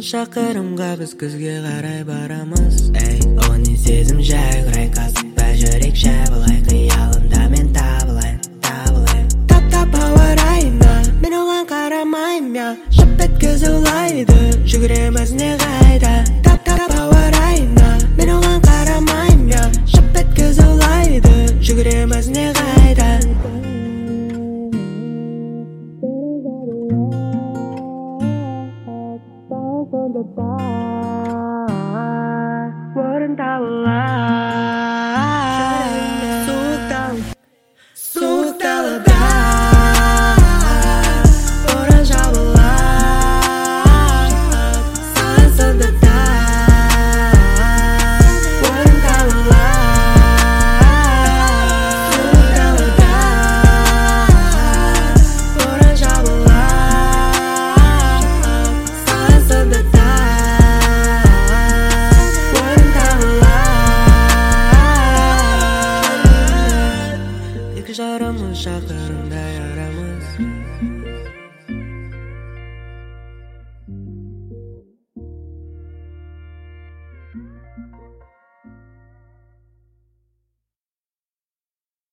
шақырымға біз күзге қарай барамыз. Эй, оның сезім жайғырай, қасықпа жүрек жабылай, қиялымда мен табылайын. Тап ауа райына мен оған қарамаймын, я шып еткізі ұлайды, жүгіреміз не қайда. Тап ауа райына мен оған қарамаймын, я шып еткізі ұлайды, жүгіреміз не қайда. Орын табылар суық далада, боран жабылар сан сондада. Орын табылар суық далада, боран жабылар сан сондада. Екі жарымыз шақырымдай арамыз.